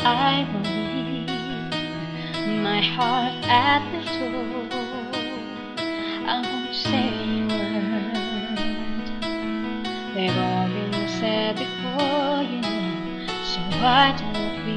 I will leave my heart at the door. I won't say a word. They've all been said before, you know. So why don't we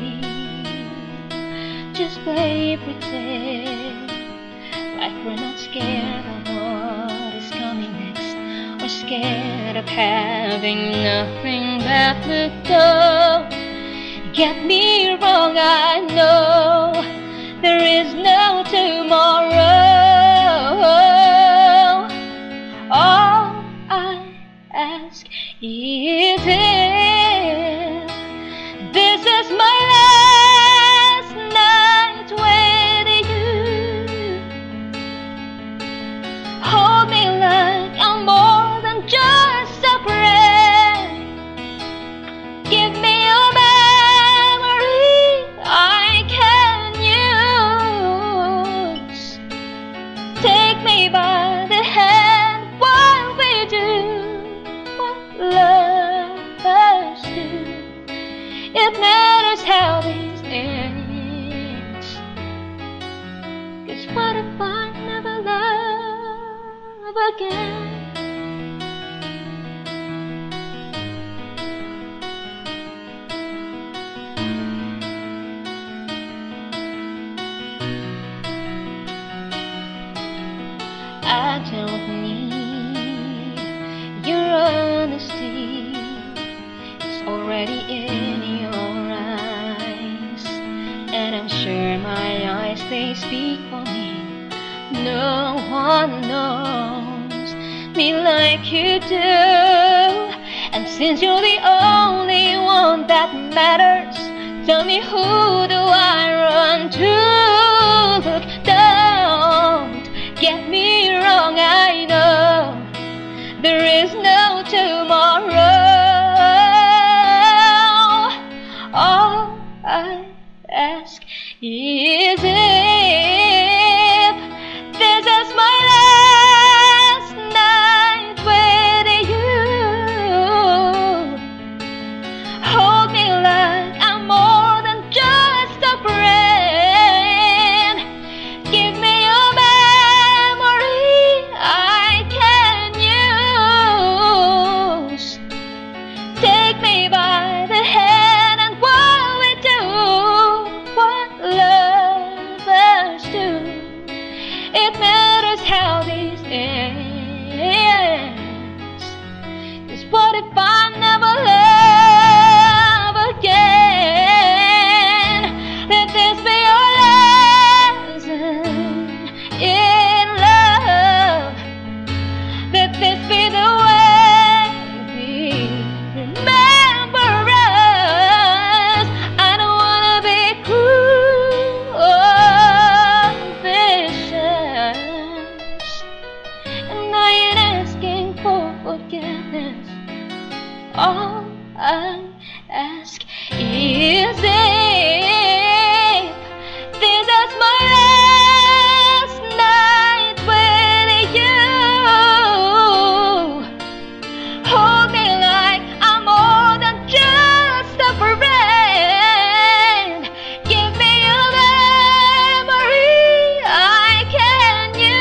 just play pretend like we're not scared of what is coming next, or scared of having nothing left to go. Get me wrong, I know there is no tomorrow. All I ask is if this is my last night with you. Hold me like I'm more than just a friend. Give me your by the hand while we do what lovers do. It matters how this ends, 'cause what if I never love again? I don't need your honesty, it's already in your eyes, and I'm sure my eyes, they speak for me. No one knows me like you do, and since you're the only one that matters, tell me, who do I run to? Look, don't get me wrong, I know there is no tomorrow. All I ask is if this is my last night with you. Hold me like I'm more than just a friend. Give me your by the hand, and while we do what lovers do, it matters how this ends. 'Cause what if I never love again? Let this be your lesson in love. Let this be the way we remember us. I don't wanna be cruel or vicious, and I ain't asking for forgiveness. All I ask is if this is my last night with you. Hold me like I'm more than just a friend. Give me a memory I can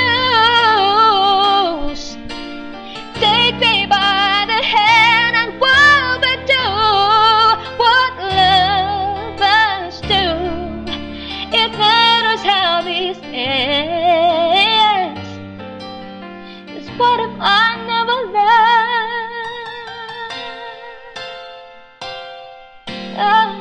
use. Take me by the hand, and while we do what lovers do, it matters how this ends. 'Cause what if I never love?